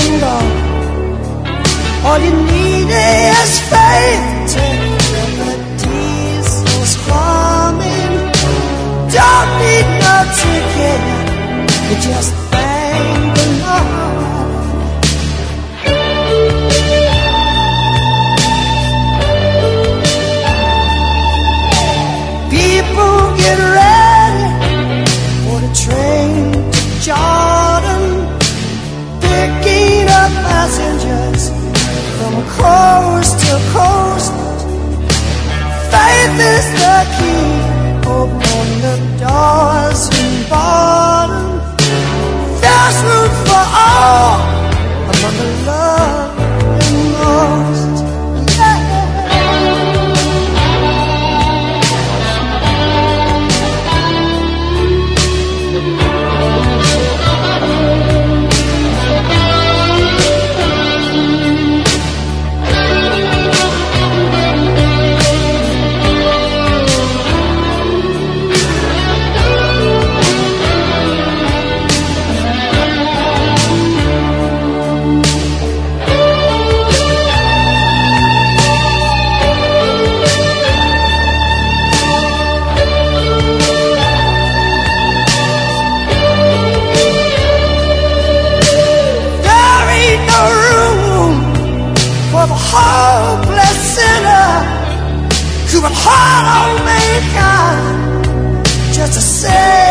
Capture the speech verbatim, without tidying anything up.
single. All you need is faith. Take the diesel's humming. Don't need no ticket. You just thank the Lord. People get ready for the train to Jordan, picking up passengers from coast to coast. Faith is the key, open the doors and bottom. There's room for all among the love and most. Hopeless sinner who would hard on mankind just to say